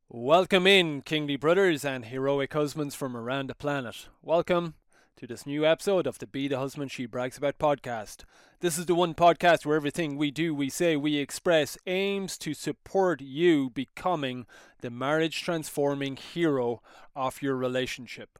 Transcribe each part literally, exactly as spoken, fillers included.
Welcome in, kingly brothers and heroic husbands from around the planet. Welcome to this new episode of the Be the Husband She Brags About podcast. This is the one podcast where everything we do, we say, we express aims to support you becoming the marriage transforming hero of your relationship.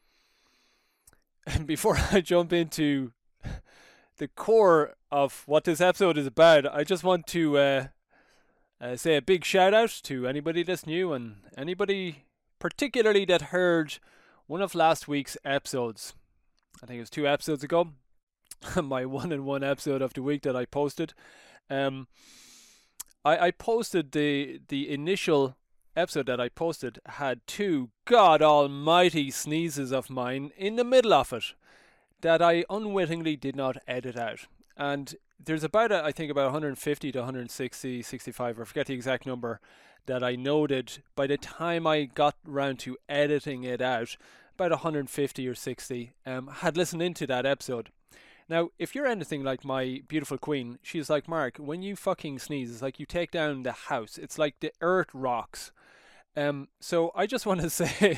And before I jump into the core of what this episode is about, I just want to uh, uh, say a big shout out to anybody that's new and anybody particularly that heard one of last week's episodes. I think it was two episodes ago, my one and one episode of the week that I posted. Um, I, I posted the the initial episode that I posted had two god almighty sneezes of mine in the middle of it that I unwittingly did not edit out. And there's about, a, I think, about one hundred fifty to one hundred sixty, sixty-five, I forget the exact number, that I noted by the time I got around to editing it out, about one hundred fifty or sixty, um, had listened into that episode. Now, if you're anything like my beautiful queen, she's like, Mark, when you fucking sneeze, it's like you take down the house. It's like the earth rocks. Um, so I just want to say...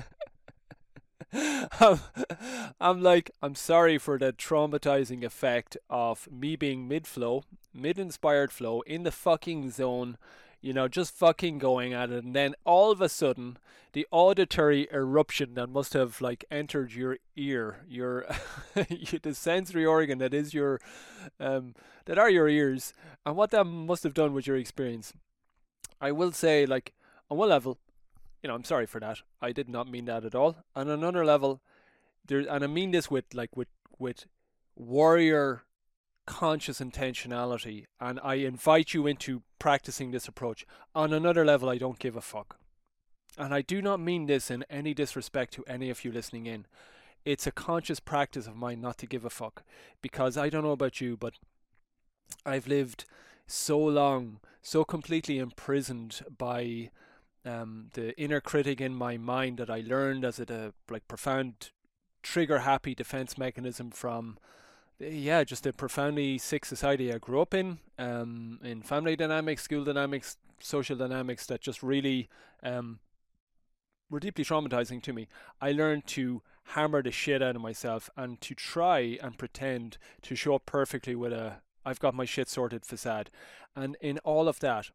I'm, I'm like, I'm sorry for the traumatizing effect of me being mid-flow, mid-inspired flow, in the fucking zone, you know, just fucking going at it, and then all of a sudden, the auditory eruption that must have, like, entered your ear, your, the sensory organ that is your, um, that are your ears, and what that must have done with your experience. I will say, like, on one level, you know, I'm sorry for that. I did not mean that at all. On another level, there, and I mean this with like with with warrior conscious intentionality, and I invite you into practicing this approach. On another level, I don't give a fuck, and I do not mean this in any disrespect to any of you listening in. It's a conscious practice of mine not to give a fuck, because I don't know about you, but I've lived so long, so completely imprisoned by um, the inner critic in my mind that I learned as a, a like profound trigger happy defense mechanism from yeah just the profoundly sick society I grew up in, um, in family dynamics, school dynamics, social dynamics that just really um, were deeply traumatizing to me. I learned to hammer the shit out of myself and to try and pretend to show up perfectly with a I've got my shit sorted facade, and in all of that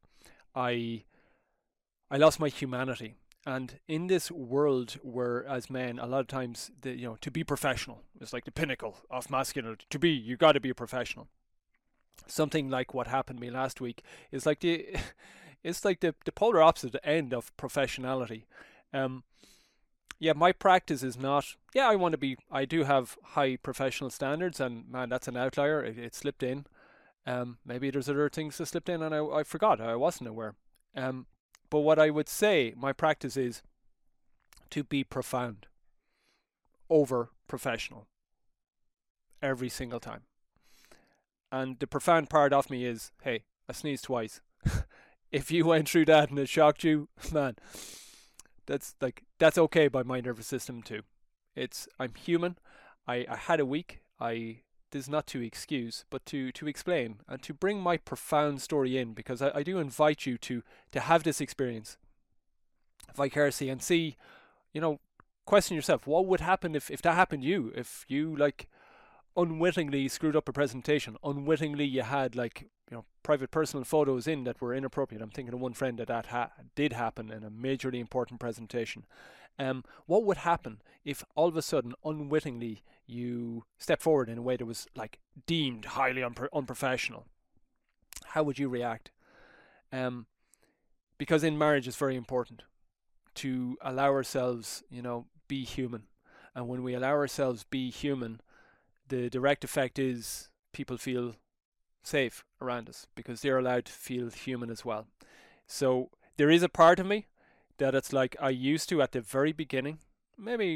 I I lost my humanity. And in this world where, as men, a lot of times, the, you know, to be professional is like the pinnacle of masculinity. To be, you got to be a professional. Something like what happened to me last week is like the, it's like the, the polar opposite end of professionality. Um, yeah, my practice is not. Yeah, I want to be. I do have high professional standards, and man, that's an outlier. It, it slipped in. Um, maybe there's other things that slipped in, and I, I forgot. I wasn't aware. Um, But what I would say, my practice is to be profound over professional every single time. And the profound part of me is, hey, I sneezed twice. If you went through that and it shocked you, man, that's like that's okay by my nervous system too. It's I'm human. I, I had a week. I this is not to excuse, but to, to explain and to bring my profound story in, because I, I do invite you to to have this experience vicariously and see, you know, question yourself, what would happen if, if that happened to you? If you like unwittingly screwed up a presentation, unwittingly you had like, you know, private personal photos in that were inappropriate. I'm thinking of one friend that that ha- did happen in a majorly important presentation. Um, what would happen if all of a sudden, unwittingly, you step forward in a way that was like deemed highly unpro- unprofessional? How would you react? Um, because in marriage, it's very important to allow ourselves, you know, be human. And when we allow ourselves be human, the direct effect is people feel safe around us because they're allowed to feel human as well. So there is a part of me that it's like I used to at the very beginning, maybe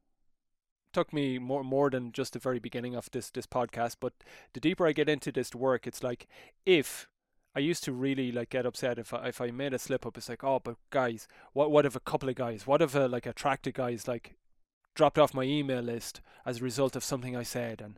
took me more more than just the very beginning of this this podcast, but the deeper I get into this work, it's like if I used to really like get upset if I, if I made a slip up. It's like, oh, but guys, what what if a couple of guys, what if a, like attracted guys like dropped off my email list as a result of something I said, and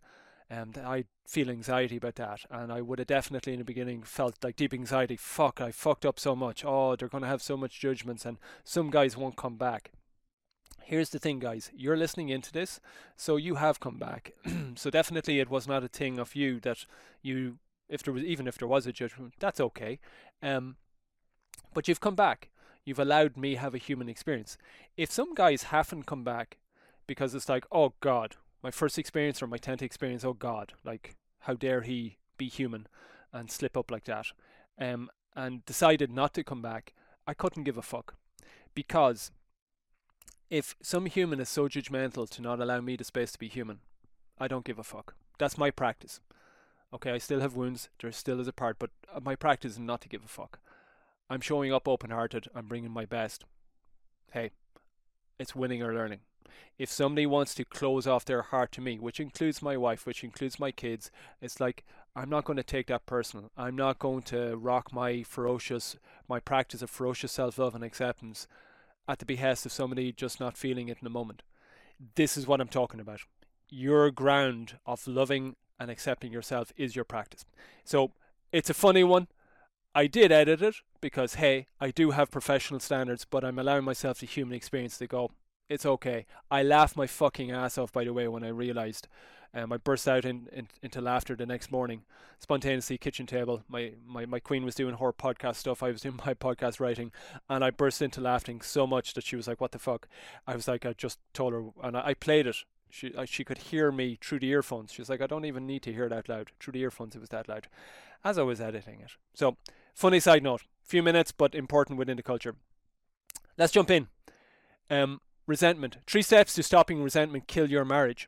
Um, that I feel anxiety about that, and I would have definitely in the beginning felt like deep anxiety. Fuck, I fucked up so much. Oh, they're going to have so much judgments, and some guys won't come back. Here's the thing, guys. You're listening into this, so you have come back. So definitely, it was not a thing of you that you, if there was, even if there was a judgment, that's okay. Um, but you've come back. You've allowed me have a human experience. If some guys haven't come back because it's like, oh God, my first experience or my tenth experience, oh God, like how dare he be human and slip up like that, um, and decided not to come back, I couldn't give a fuck. Because if some human is so judgmental to not allow me the space to be human, I don't give a fuck. That's my practice. Okay, I still have wounds, there still is a part, but my practice is not to give a fuck. I'm showing up open-hearted, I'm bringing my best. Hey, it's winning or learning. If somebody wants to close off their heart to me, which includes my wife, which includes my kids, it's like, I'm not going to take that personal. I'm not going to rock my ferocious, my practice of ferocious self-love and acceptance at the behest of somebody just not feeling it in the moment. This is what I'm talking about. Your ground of loving and accepting yourself is your practice. So it's a funny one. I did edit it because, hey, I do have professional standards, but I'm allowing myself the human experience to go, it's okay. I laughed my fucking ass off, by the way, when I realised. Um, I burst out in, in, into laughter the next morning, spontaneously, kitchen table. My, my, my queen was doing her podcast stuff. I was doing my podcast writing, and I burst into laughing so much that she was like, what the fuck? I was like, I just told her, and I, I played it. She I, she could hear me through the earphones. She was like, I don't even need to hear it out loud. Through the earphones, it was that loud, as I was editing it. So, funny side note. Few minutes, but important within the culture. Let's jump in. Um, resentment. Three steps to stopping resentment kill your marriage.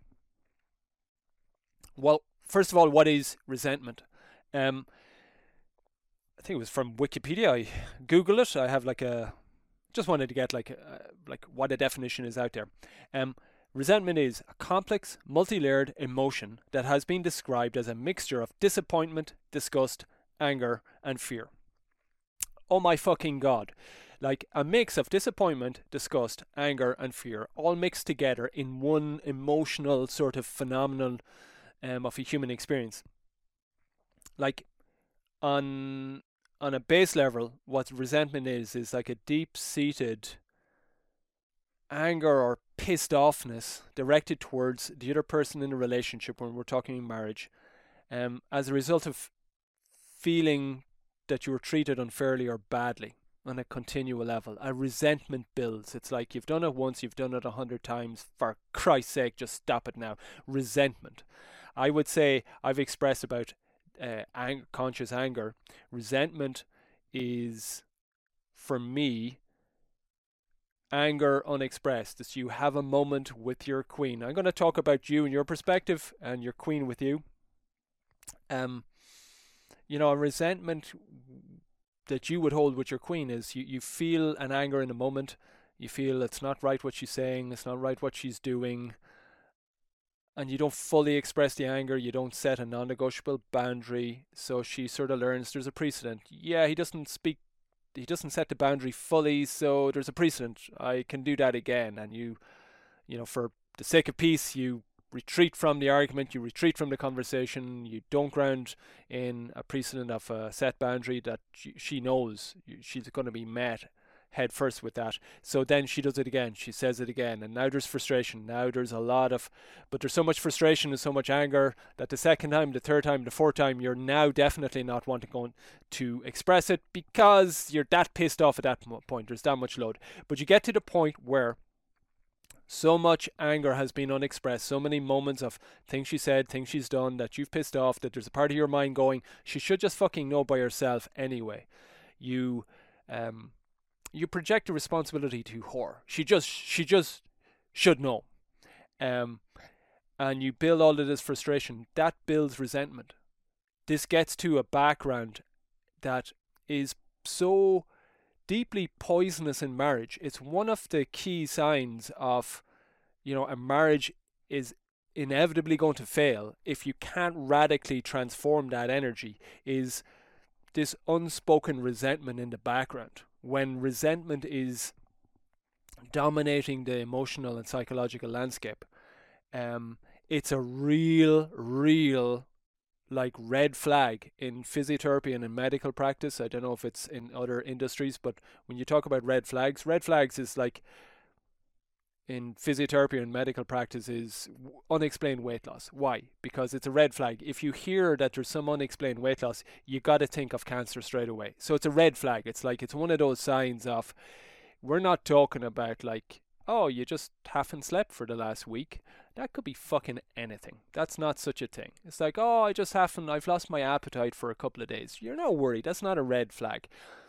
Well, first of all, what is resentment? Um, I think it was from Wikipedia. I Googled it. I have like a, just wanted to get like a, like what a definition is out there. Um, resentment is a complex, multi-layered emotion that has been described as a mixture of disappointment, disgust, anger, and fear. Oh my fucking God. Like a mix of disappointment, disgust, anger, and fear, all mixed together in one emotional sort of phenomenon um, of a human experience. Like on on a base level, what resentment is, is like a deep-seated anger or pissed offness directed towards the other person in a relationship when we're talking marriage, um, as a result of feeling that you were treated unfairly or badly on a continual level. A resentment builds. It's like you've done it once, you've done it a hundred times. For Christ's sake, just stop it now. Resentment. I would say I've expressed about uh, ang- conscious anger. Resentment is, for me, anger unexpressed. It's you have a moment with your queen. I'm going to talk about you and your perspective and your queen with you. Um, you know, a resentment that you would hold with your queen is you, you feel an anger in a moment. You feel it's not right what she's saying, it's not right what she's doing, and you don't fully express the anger. You don't set a non-negotiable boundary, so she sort of learns there's a precedent. Yeah, he doesn't speak, he doesn't set the boundary fully, so there's a precedent. I can do that again. And you, you know, for the sake of peace, you retreat from the argument, you retreat from the conversation, you don't ground in a precedent of a set boundary that she knows she's going to be met head first with that. So then she does it again, she says it again, and now there's frustration. Now there's a lot of, but there's so much frustration and so much anger that the second time, the third time, the fourth time, you're now definitely not wanting going to express it because you're that pissed off at that point. There's that much load. But you get to the point where so much anger has been unexpressed, so many moments of things she said, things she's done that you've pissed off, that there's a part of your mind going, she should just fucking know by herself anyway. You um you project a responsibility to her. She just she just should know. Um and you build all of this frustration. That builds resentment. This gets to a background that is so deeply poisonous in marriage. It's one of the key signs of, you know, a marriage is inevitably going to fail if you can't radically transform that energy, is this unspoken resentment in the background. When resentment is dominating the emotional and psychological landscape, um, it's a real, real like red flag in physiotherapy and in medical practice. I don't know if it's in other industries, but when you talk about red flags, red flags is like in physiotherapy and medical practice is unexplained weight loss. Why? Because it's a red flag. If you hear that there's some unexplained weight loss, you got to think of cancer straight away. So it's a red flag. It's like it's one of those signs of, we're not talking about like, oh, you just haven't slept for the last week. That could be fucking anything. That's not such a thing. It's like, oh, I just haven't, I've lost my appetite for a couple of days. You're not worried. That's not a red flag.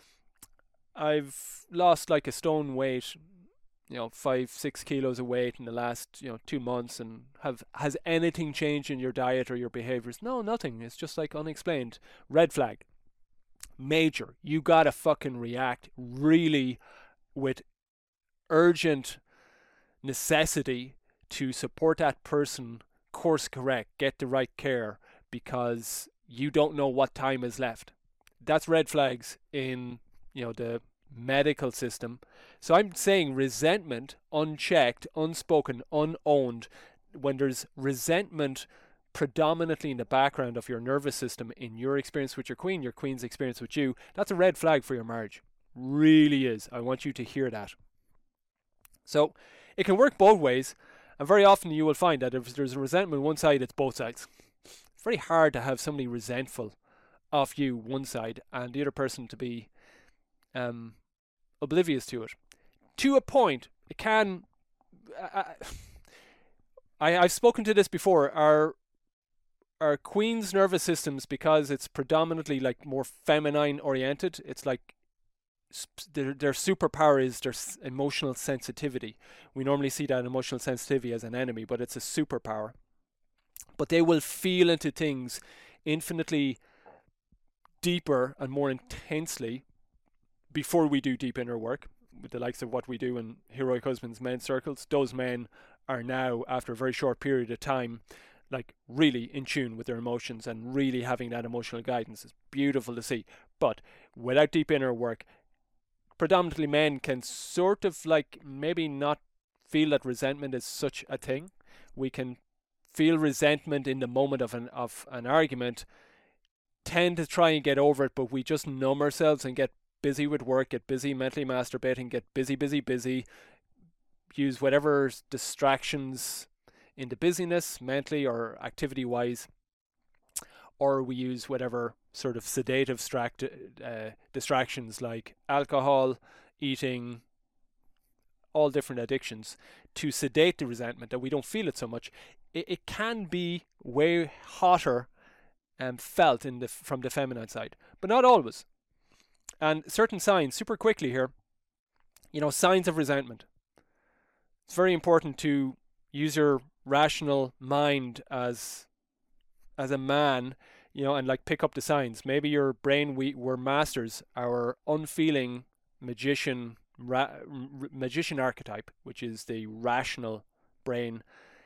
I've lost like a stone weight, you know, five, six kilos of weight in the last, you know, two months, and have has anything changed in your diet or your behaviors? No, nothing. It's just like unexplained. Red flag. Major. You gotta fucking react really with urgent necessity to support that person, course correct, get the right care, because you don't know what time is left. That's red flags in, you know, the medical system. So I'm saying resentment, unchecked, unspoken, unowned, when there's resentment predominantly in the background of your nervous system, in your experience with your queen, your queen's experience with you, that's a red flag for your marriage. Really is. I want you to hear that. So it can work both ways, and very often you will find that if there's a resentment on one side, it's both sides. It's very hard to have somebody resentful of you one side and the other person to be um, oblivious to it. To a point, it can... Uh, I, I've spoken to this before. Our our queen's nervous systems, because it's predominantly like more feminine oriented, it's like their their superpower is their emotional sensitivity. We normally see that emotional sensitivity as an enemy, but it's a superpower. But they will feel into things infinitely deeper and more intensely before we do deep inner work, with the likes of what we do in Heroic Husbands men's circles. Those men are now, after a very short period of time, like really in tune with their emotions and really having that emotional guidance. It's beautiful to see. But without deep inner work, predominantly men can sort of like maybe not feel that resentment is such a thing. We can feel resentment in the moment of an of an argument, tend to try and get over it, but we just numb ourselves and get busy with work, get busy mentally masturbating, get busy, busy, busy, use whatever distractions into busyness, mentally or activity-wise, or we use whatever sort of sedative stract- uh, distractions like alcohol, eating, all different addictions to sedate the resentment, that we don't feel it so much. It, it can be way hotter and um, felt in the from the feminine side, but not always. And certain signs, super quickly here, you know, signs of resentment. It's very important to use your rational mind as as a man, you know, and like pick up the signs. Maybe your brain, we were masters, our unfeeling magician ra- magician archetype, which is the rational brain,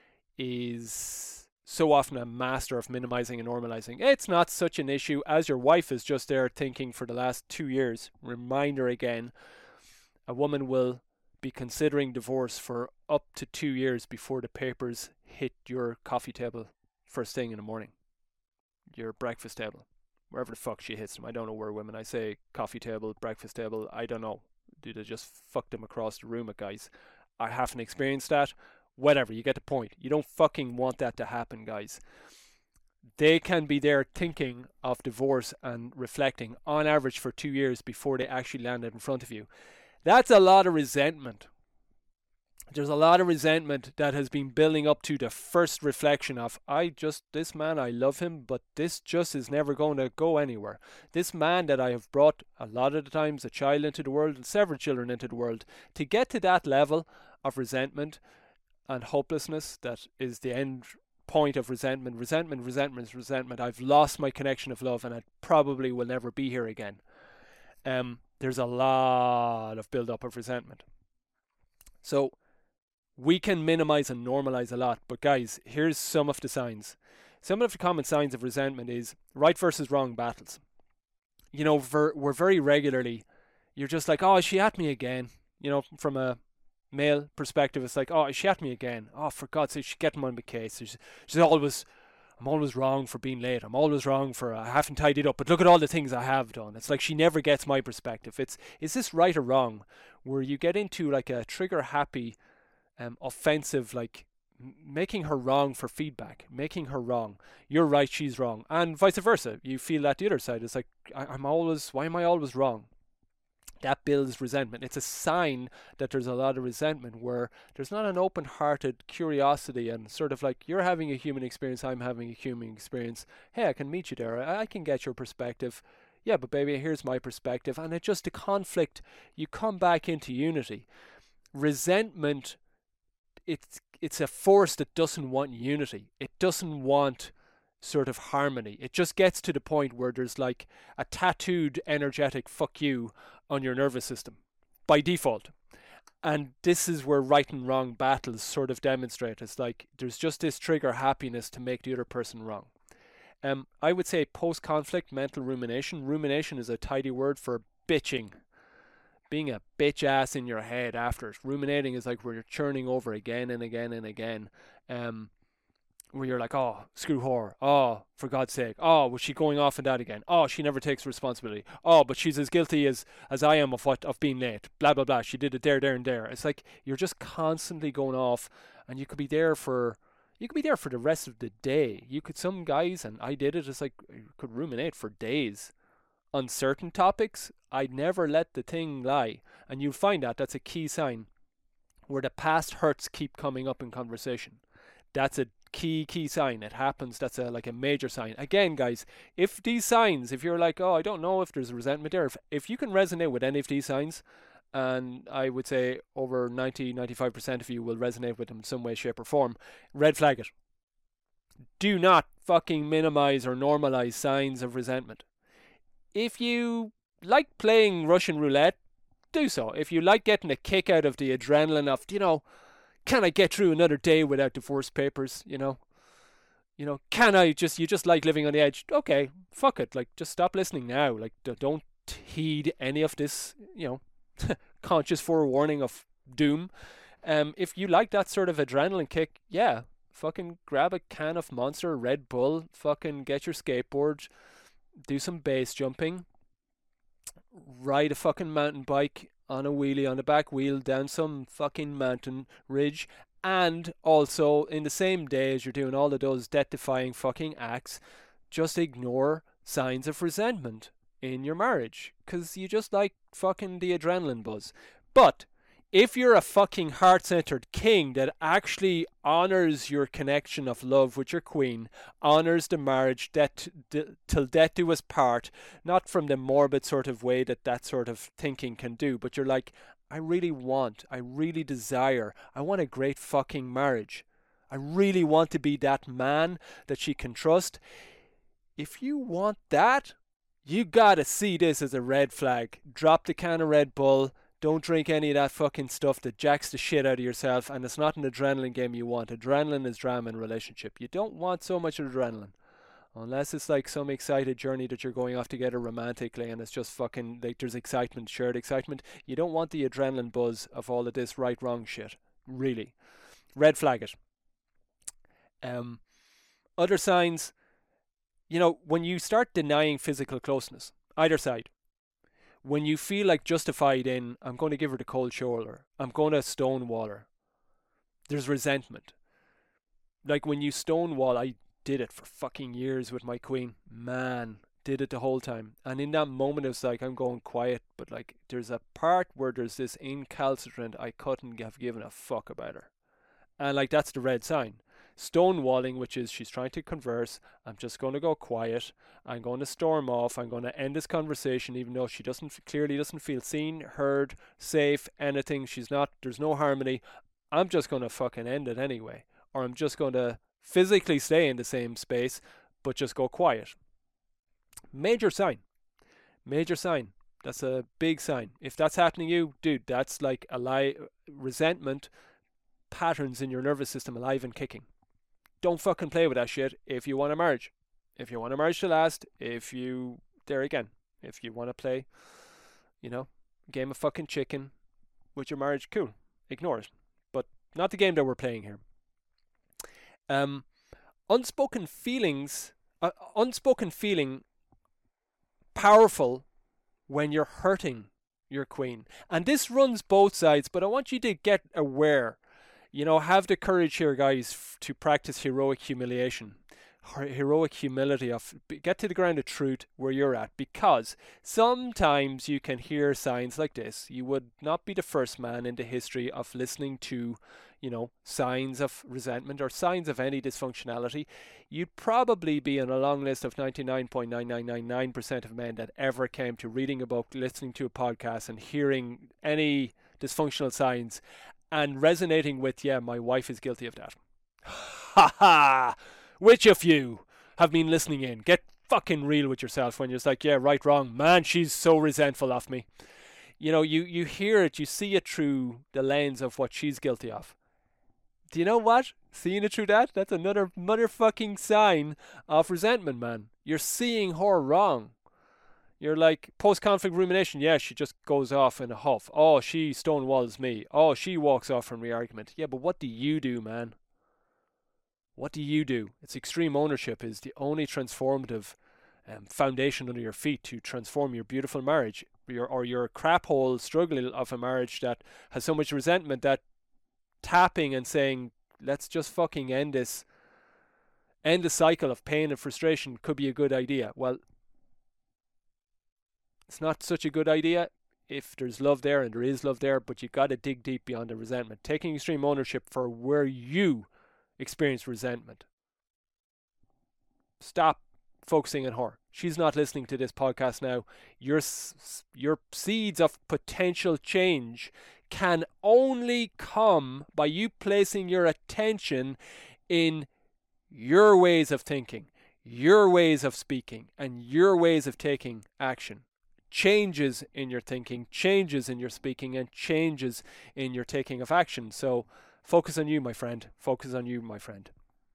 is so often a master of minimizing and normalizing. It's not such an issue, as your wife is just there thinking for the last two years. Reminder again, a woman will be considering divorce for up to two years before the papers hit your coffee table first thing in the morning, your breakfast table, wherever the fuck she hits them. I don't know where women, I say coffee table, breakfast table, I don't know. Do they just fuck them across the room at guys? I haven't experienced that. Whatever, you get the point. You don't fucking want that to happen, guys. They can be there thinking of divorce and reflecting on average for two years before they actually land it in front of you. That's a lot of resentment. There's a lot of resentment that has been building up to the first reflection of, I just, this man, I love him, but this just is never going to go anywhere. This man that I have brought a lot of the times a child into the world and several children into the world, to get to that level of resentment and hopelessness, that is the end point of resentment, resentment, resentment, resentment. I've lost my connection of love and I probably will never be here again. Um, there's a lot of build-up of resentment. So we can minimize and normalize a lot, but guys, here's some of the signs. Some of the common signs of resentment is right versus wrong battles. You know, ver- we're very regularly, you're just like, oh, is she at me again? You know, from a Male perspective, it's like, oh, she at me again. Oh, for God's sake, she's getting on my case. She's, she's always, I'm always wrong for being late. I'm always wrong for I haven't tidied up. But look at all the things I have done. It's like she never gets my perspective. It's, is this right or wrong? Where you get into like a trigger happy, um, offensive, like making her wrong for feedback, making her wrong. You're right, she's wrong, and vice versa. You feel that the other side is like, I, I'm always, why am I always wrong? That builds resentment. It's a sign that there's a lot of resentment where there's not an open-hearted curiosity and sort of like, you're having a human experience, I'm having a human experience. Hey, I can meet you there. I, I can get your perspective. Yeah, but baby, here's my perspective. And it's just a conflict. You come back into unity. Resentment, it's it's a force that doesn't want unity. It doesn't want sort of harmony. It just gets to the point where there's like a tattooed energetic fuck you on your nervous system by default. And this is where right and wrong battles sort of demonstrate. It's like there's just this trigger happiness to make the other person wrong. Um, I would say post-conflict mental rumination. Rumination is a tidy word for bitching. Being a bitch ass in your head after it. Ruminating is like where you're churning over again and again and again. Um, where you're like, oh, screw her. Oh, for God's sake. Oh, was she going off on that again? Oh, she never takes responsibility. Oh, but she's as guilty as, as I am of what of being late. Blah, blah, blah. She did it there, there, and there. It's like you're just constantly going off, and you could be there for you could be there for the rest of the day. You could, some guys, and I did it, it's like you could ruminate for days on certain topics. I'd never let the thing lie. And you'll find that that's a key sign where the past hurts keep coming up in conversation. That's a key key sign. It happens. That's a like a major sign. Again, guys, if these signs, if you're like, oh, I don't know if there's resentment there, if, if you can resonate with any of these signs, and I would say over ninety, ninety-five percent of you will resonate with them in some way, shape, or form, red flag it. Do not fucking minimize or normalize signs of resentment. If you like playing Russian roulette, do so. If you like getting a kick out of the adrenaline of, you know, can I get through another day without divorce papers, you know? You know, can I just, you just like living on the edge? Okay, fuck it. Like, just stop listening now. Like, don't heed any of this, you know, conscious forewarning of doom. Um, if you like that sort of adrenaline kick, yeah, fucking grab a can of Monster, Red Bull, fucking get your skateboard, do some base jumping, ride a fucking mountain bike on a wheelie on the back wheel down some fucking mountain ridge, and also in the same day as you're doing all of those death-defying fucking acts, just ignore signs of resentment in your marriage, because you just like fucking the adrenaline buzz. But if you're a fucking heart-centered king that actually honors your connection of love with your queen, honors the marriage death, d- till death do us part, not from the morbid sort of way that that sort of thinking can do, but you're like, I really want, I really desire, I want a great fucking marriage. I really want to be that man that she can trust. If you want that, you gotta see this as a red flag. Drop the can of Red Bull. Don't drink any of that fucking stuff that jacks the shit out of yourself, and it's not an adrenaline game you want. Adrenaline is drama in a relationship. You don't want so much adrenaline. Unless it's like some excited journey that you're going off together romantically and it's just fucking, like there's excitement, shared excitement. You don't want the adrenaline buzz of all of this right wrong shit. Really. Red flag it. Um, other signs, you know, when you start denying physical closeness, either side, when you feel like justified in, I'm going to give her the cold shoulder, I'm going to stonewall her, there's resentment. Like when you stonewall, I did it for fucking years with my queen. Man, did it the whole time. And in that moment, it was like, I'm going quiet, but like there's a part where there's this incalcitrant, I couldn't have given a fuck about her. And like that's the red sign. Stonewalling, which is she's trying to converse, I'm just going to go quiet, I'm going to storm off, I'm going to end this conversation even though she doesn't clearly doesn't feel seen, heard, safe, anything, she's not, there's no harmony, I'm just going to fucking end it anyway, or I'm just going to physically stay in the same space but just go quiet. Major sign. Major sign. That's a big sign. If that's happening to you, dude, that's like a lie, resentment patterns in your nervous system alive and kicking. Don't fucking play with that shit if you want a marriage. If you want a marriage to last, if you, there again, if you want to play, you know, game of fucking chicken with your marriage, cool. ignore it. But not the game that we're playing here. Um, unspoken feelings, uh, unspoken feeling powerful when you're hurting your queen. And this runs both sides, but I want you to get aware. You know, have the courage here, guys, f- to practice heroic humiliation. Heroic humility of get to the ground of truth where you're at, because sometimes you can hear signs like this. You would not be the first man in the history of listening to, you know, signs of resentment or signs of any dysfunctionality. You'd probably be on a long list of ninety-nine point nine nine nine nine percent of men that ever came to reading a book, listening to a podcast, and hearing any dysfunctional signs and resonating with, yeah, my wife is guilty of that. Ha ha! Which of you have been listening in? Get fucking real with yourself when you're just like, yeah, right, wrong. Man, she's so resentful of me. You know, you, you hear it, you see it through the lens of what she's guilty of. Do you know what? Seeing it through that, that's another motherfucking sign of resentment, man. You're seeing her wrong. You're like, post-conflict rumination, yeah, she just goes off in a huff. Oh, she stonewalls me. Oh, she walks off from the argument. Yeah, but what do you do, man? What do you do? It's extreme ownership is the only transformative um, foundation under your feet to transform your beautiful marriage, your, or your crap hole struggle of a marriage that has so much resentment that tapping and saying, let's just fucking end this, end the cycle of pain and frustration could be a good idea. Well, it's not such a good idea if there's love there, and there is love there, but you got to dig deep beyond the resentment. Taking extreme ownership for where you experience resentment. Stop focusing on her. She's not listening to this podcast now. Your your seeds of potential change can only come by you placing your attention in your ways of thinking, your ways of speaking, and your ways of taking action. Changes in your thinking, changes in your speaking, and changes in your taking of action. So focus on you, my friend. Focus on you, my friend.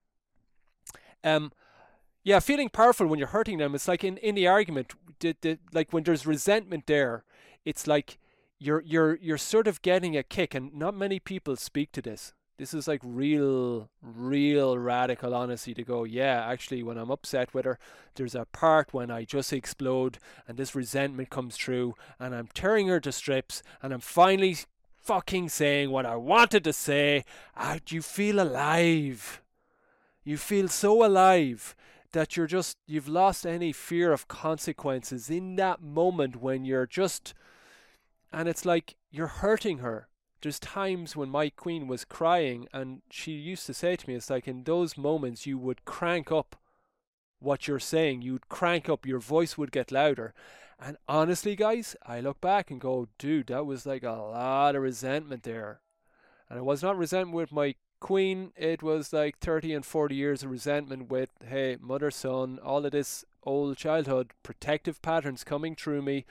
Um, yeah, feeling powerful when you're hurting them. It's like in, in the argument, the, the, like when there's resentment there, it's like you're you're you're sort of getting a kick, and not many people speak to this. This is like real, real radical honesty to go, yeah, actually, when I'm upset with her, there's a part when I just explode, and this resentment comes through, and I'm tearing her to strips, and I'm finally fucking saying what I wanted to say. Ah, you feel alive. You feel so alive that you're just, you've lost any fear of consequences in that moment when you're just, and it's like you're hurting her. There's times when my queen was crying, and she used to say to me, it's like in those moments you would crank up what you're saying. You'd crank up, your voice would get louder. And honestly, guys, I look back and go, dude, that was like a lot of resentment there. And it was not resentment with my queen. It was like thirty and forty years of resentment with, hey, mother, son, all of this old childhood protective patterns coming through me.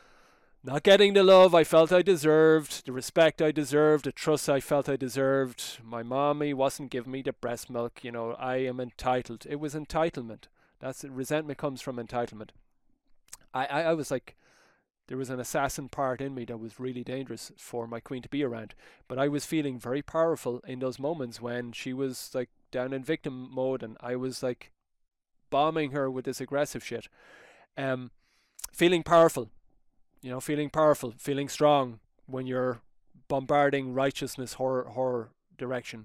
Not getting the love I felt I deserved, the respect I deserved, the trust I felt I deserved. My mommy wasn't giving me the breast milk. You know, I am entitled. It was entitlement. That's it. Resentment comes from entitlement. I, I, I was like, there was an assassin part in me that was really dangerous for my queen to be around. But I was feeling very powerful in those moments when she was like down in victim mode, and I was like bombing her with this aggressive shit. Um, feeling powerful. You know, feeling powerful, feeling strong when you're bombarding righteousness her, her direction.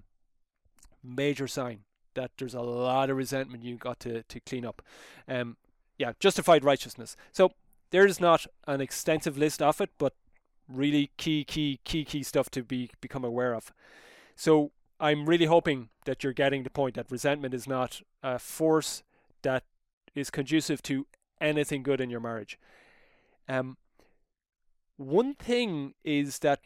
Major sign that there's a lot of resentment you got to, to clean up. Um, yeah, justified righteousness. So there's not an extensive list of it, but really key, key, key, key stuff to be become aware of. So I'm really hoping that you're getting the point that resentment is not a force that is conducive to anything good in your marriage. Um, One thing is that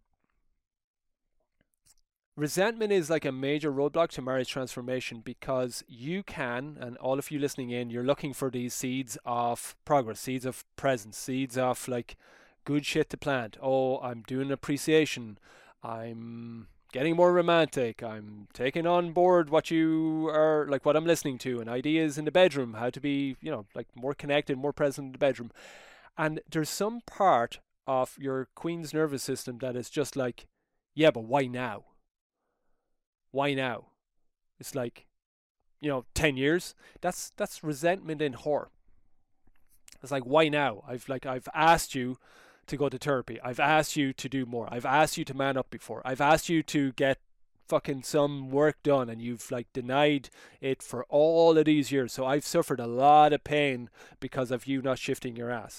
resentment is like a major roadblock to marriage transformation, because you can, and all of you listening in, you're looking for these seeds of progress, seeds of presence, seeds of like good shit to plant. Oh, I'm doing appreciation. I'm getting more romantic. I'm taking on board what you are, like what I'm listening to, and ideas in the bedroom, how to be, you know, like more connected, more present in the bedroom. And there's some part of your queen's nervous system that is just like, Yeah, but why now? Why now? It's like, you know, ten years. That's that's resentment in horror. It's like, why now? I've like I've asked you to go to therapy. I've asked you to do more. I've asked you to man up before. I've asked you to get fucking some work done, and you've like denied it for all of these years. So I've suffered a lot of pain because of you not shifting your ass.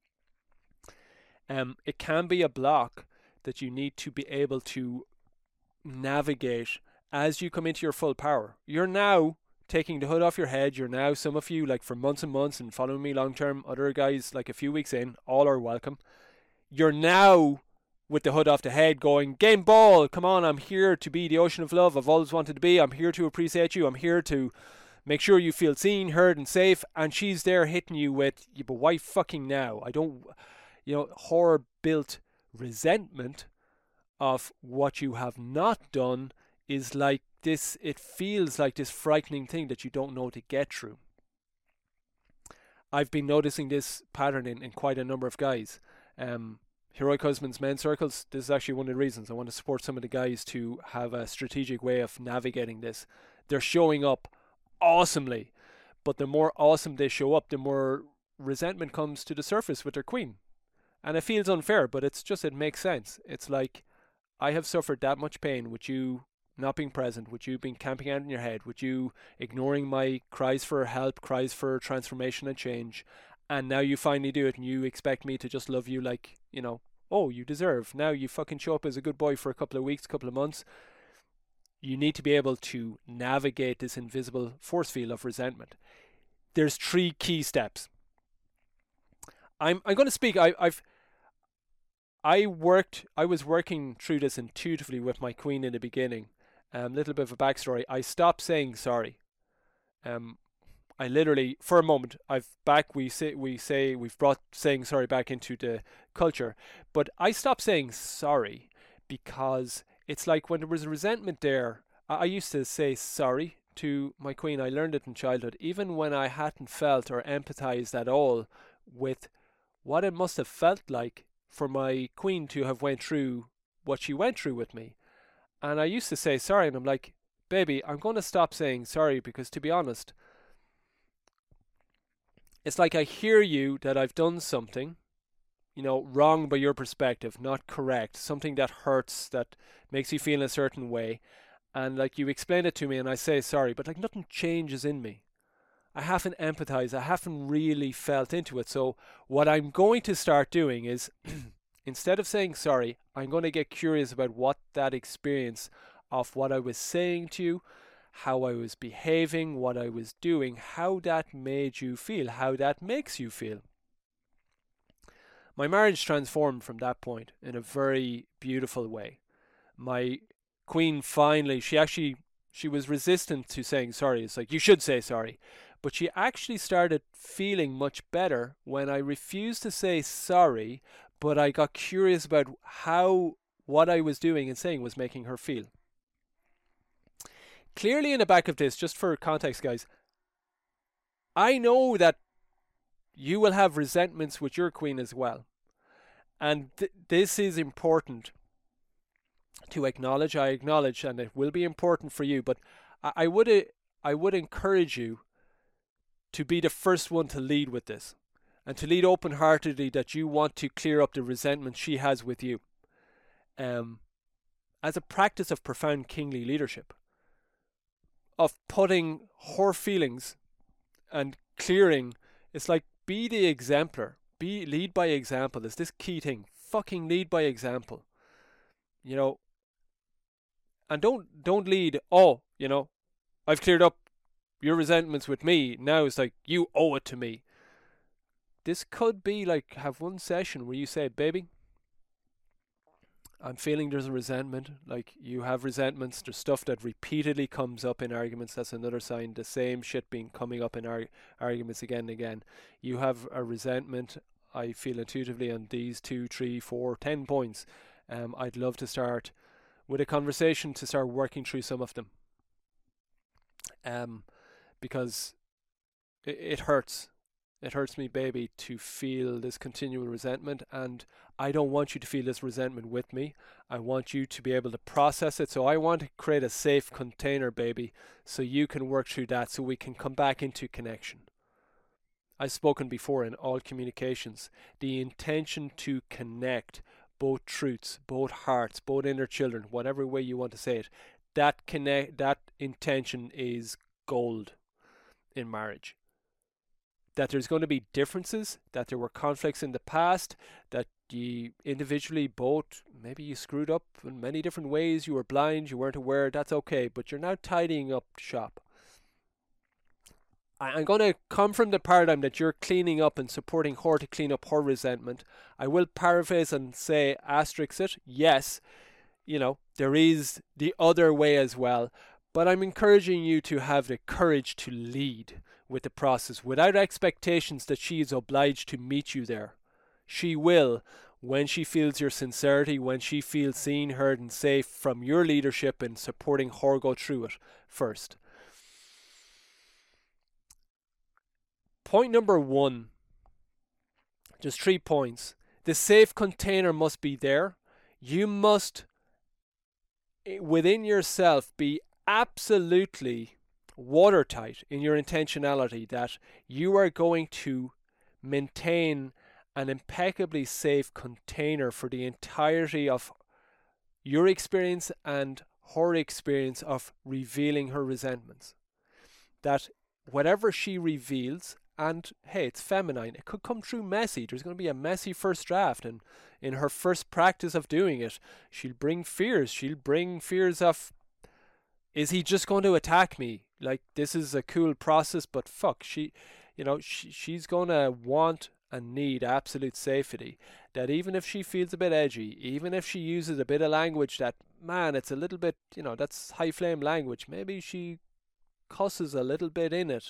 Um, it can be a block that you need to be able to navigate as you come into your full power. You're now taking the hood off your head. You're now, some of you, like for months and months and following me long term, other guys, like a few weeks in, all are welcome. You're now with the hood off the head going, game ball, come on, I'm here to be the ocean of love I've always wanted to be. I'm here to appreciate you. I'm here to make sure you feel seen, heard, and safe. And she's there hitting you with, yeah, but why fucking now? I don't, you know, horror built resentment of what you have not done is like this, it feels like this frightening thing that you don't know to get through. I've been noticing this pattern in, in quite a number of guys. Um, Heroic Husbands Men Circles, this is actually one of the reasons I want to support some of the guys to have a strategic way of navigating this. They're showing up awesomely, but the more awesome they show up, the more resentment comes to the surface with their queen. And it feels unfair, but it's just, it makes sense. It's like, I have suffered that much pain with you not being present, with you being camping out in your head, with you ignoring my cries for help, cries for transformation and change, and now you finally do it and you expect me to just love you like, you know, oh, you deserve. Now you fucking show up as a good boy for a couple of weeks, couple of months. You need to be able to navigate this invisible force field of resentment. There's three key steps. I'm I'm going to speak, I, I've I worked, I was working through this intuitively with my queen in the beginning. A um, little bit of a backstory. I stopped saying sorry. Um, I literally, for a moment, I've back. We say we say we've brought saying sorry back into the culture, but I stopped saying sorry because it's like when there was a resentment there. I, I used to say sorry to my queen. I learned it in childhood, even when I hadn't felt or empathized at all with what it must have felt like for my queen to have went through what she went through with me. And I used to say sorry, and I'm like, baby, I'm going to stop saying sorry because, to be honest, it's like I hear you that I've done something, you know, wrong by your perspective, not correct, something that hurts, that makes you feel in a certain way, and like you explain it to me and I say sorry, but like nothing changes in me. I haven't empathized, I haven't really felt into it. So what I'm going to start doing is instead of saying sorry, I'm going to get curious about what that experience of what I was saying to you, how I was behaving, what I was doing, how that made you feel, how that makes you feel. My marriage transformed from that point in a very beautiful way. My queen finally, she actually, she was resistant to saying sorry. It's like, you should say sorry. But she actually started feeling much better when I refused to say sorry, but I got curious about how what I was doing and saying was making her feel. Clearly in the back of this, just for context, guys, I know that you will have resentments with your queen as well. And th- this is important to acknowledge. I acknowledge, and it will be important for you, but I, I would uh, I would encourage you to be the first one to lead with this, and to lead open-heartedly that you want to clear up the resentment she has with you, um, as a practice of profound kingly leadership, of putting her feelings and clearing. It's like, be the exemplar, be lead by example. Is this key thing? Fucking lead by example, you know. And don't don't lead. Oh, you know, I've cleared up your resentments with me. Now it's like you owe it to me. This could be like, have one session where you say, baby, I'm feeling there's a resentment. Like, you have resentments. There's stuff that repeatedly comes up in arguments. That's another sign. The same shit being coming up in ar- arguments again and again. You have a resentment. I feel intuitively on these two, three, four, ten points. Um, I'd love to start with a conversation to start working through some of them. Um, because it, it hurts. It hurts me, baby, to feel this continual resentment, and I don't want you to feel this resentment with me. I want you to be able to process it. So I want to create a safe container, baby, so you can work through that, so we can come back into connection. I've spoken before in all communications, the intention to connect both truths, both hearts, both inner children, whatever way you want to say it, that connect, that intention is gold in marriage. That there's going to be differences, that there were conflicts in the past, that you individually both, maybe you screwed up in many different ways, you were blind, you weren't aware, that's okay, but you're now tidying up shop. I'm going to come from the paradigm that you're cleaning up and supporting her to clean up her resentment. I will paraphrase and say asterisk it. Yes, you know, there is the other way as well. But I'm encouraging you to have the courage to lead with the process without expectations that she is obliged to meet you there. She will when she feels your sincerity, when she feels seen, heard and safe from your leadership and supporting her go through it first. Point number one, just three points. The safe container must be there. You must, within yourself, be absolutely watertight in your intentionality that you are going to maintain an impeccably safe container for the entirety of your experience and her experience of revealing her resentments. That whatever she reveals, and hey, it's feminine, it could come through messy. There's going to be a messy first draft, and in her first practice of doing it, she'll bring fears. She'll bring fears of, is he just going to attack me? Like, this is a cool process, but fuck, she, you know, she, she's going to want and need absolute safety. That even if she feels a bit edgy, even if she uses a bit of language that, man, it's a little bit, you know, that's high flame language. Maybe she cusses a little bit in it.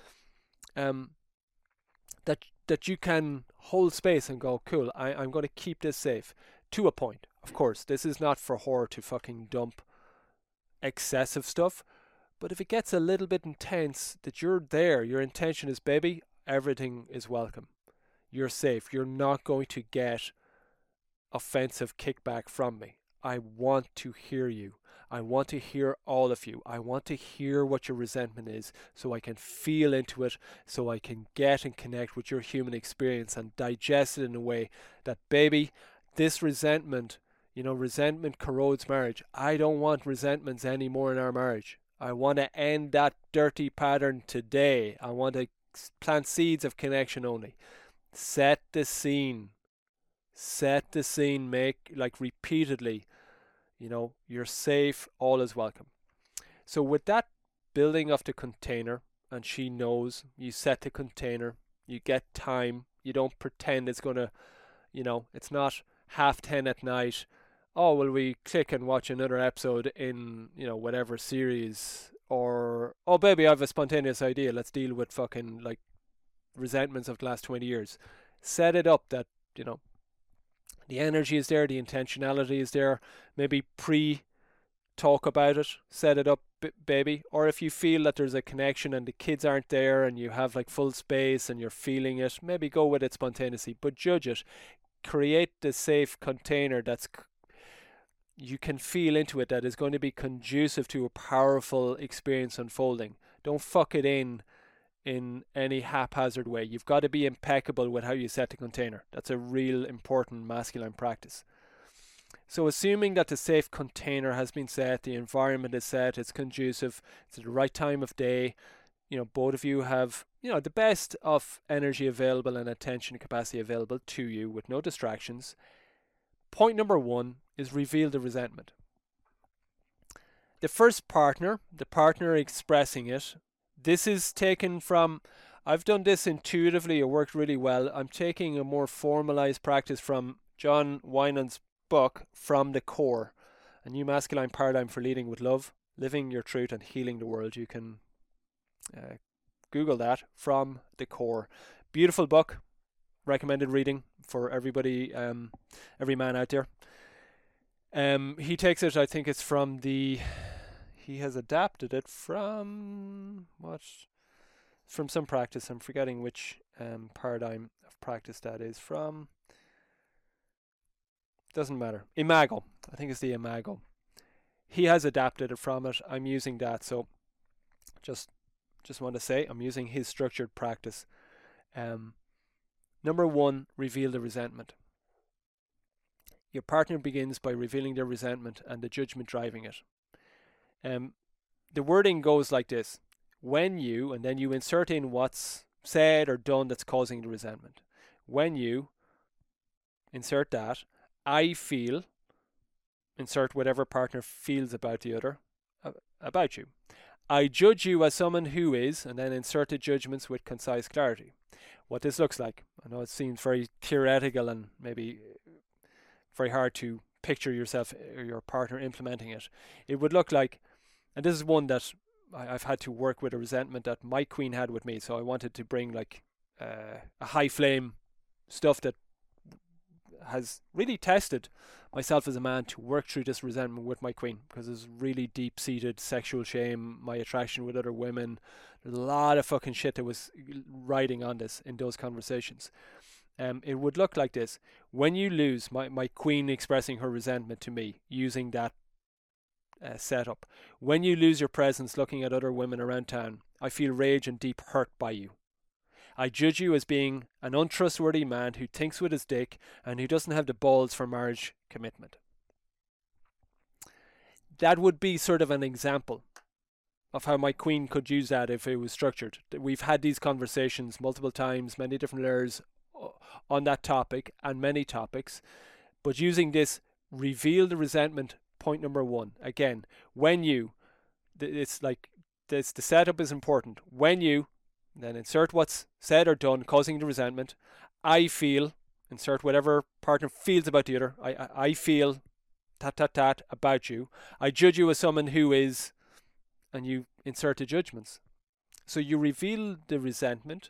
Um, that that you can hold space and go, cool, I, I'm going to keep this safe. To a point, of course. This is not for her to fucking dump excessive stuff. But if it gets a little bit intense, that you're there, your intention is, baby, everything is welcome. You're safe. You're not going to get offensive kickback from me. I want to hear you. I want to hear all of you. I want to hear what your resentment is so I can feel into it, so I can get and connect with your human experience and digest it in a way that, baby, this resentment, you know, resentment corrodes marriage. I don't want resentments anymore in our marriage. I want to end that dirty pattern today. I want to plant seeds of connection only. Set the scene. Set the scene, make, like, repeatedly. You know, you're safe, all is welcome. So with that building of the container, and she knows, you set the container, you get time, you don't pretend it's going to, you know, it's not half ten at night, oh, will we click and watch another episode in, you know, whatever series, or, oh baby, I have a spontaneous idea, let's deal with fucking, like, resentments of the last twenty years. Set it up that, you know, the energy is there, the intentionality is there. Maybe pre-talk about it, set it up, b- baby. Or if you feel that there's a connection and the kids aren't there and you have like full space and you're feeling it, maybe go with it spontaneously, but judge it. Create the safe container that's c- you can feel into it, that is going to be conducive to a powerful experience unfolding. Don't fuck it in in any haphazard way. You've got to be impeccable with how you set the container. That's a real important masculine practice. So assuming that the safe container has been set, the environment is set, it's conducive, it's the right time of day, you know, both of you have, you know, the best of energy available and attention capacity available to you with no distractions. Point number one is reveal the resentment. The first partner, the partner expressing it, this is taken from, I've done this intuitively, it worked really well. I'm taking a more formalized practice from John Wynand's book, From the Core, A New Masculine Paradigm for Leading with Love, Living Your Truth and Healing the World. You can uh, Google that, From the Core. Beautiful book, recommended reading for everybody, um, every man out there. Um, he takes it, I think it's from the... He has adapted it from what? from some practice. I'm forgetting which um, paradigm of practice that is from. Doesn't matter. Imago. I think it's the Imago. He has adapted it from it. I'm using that. So just just want to say I'm using his structured practice. Um, number one, reveal the resentment. Your partner begins by revealing their resentment and the judgment driving it. Um, the wording goes like this. When you, and then you insert in what's said or done that's causing the resentment. When you, insert that, I feel, insert whatever partner feels about the other, uh, about you. I judge you as someone who is, and then insert the judgments with concise clarity. What this looks like. I know it seems very theoretical and maybe very hard to picture yourself or your partner implementing it. It would look like, and this is one that I've had to work with, a resentment that my queen had with me. So I wanted to bring like uh, a high flame stuff that has really tested myself as a man to work through this resentment with my queen, because there's really deep-seated sexual shame, my attraction with other women. There's a lot of fucking shit that was riding on this in those conversations. Um, it would look like this. When you lose, my, my queen expressing her resentment to me using that uh, setup. When you lose your presence looking at other women around town, I feel rage and deep hurt by you. I judge you as being an untrustworthy man who thinks with his dick and who doesn't have the balls for marriage commitment. That would be sort of an example of how my queen could use that if it was structured. We've had these conversations multiple times, many different layers on that topic and many topics, but using this reveal the resentment, point number one. Again, when you, it's like this, the setup is important. When you, then insert what's said or done causing the resentment. I feel, insert whatever partner feels about the other. I, I, I feel tat tat tat about you. I judge you as someone who is, and you insert the judgments. So you reveal the resentment,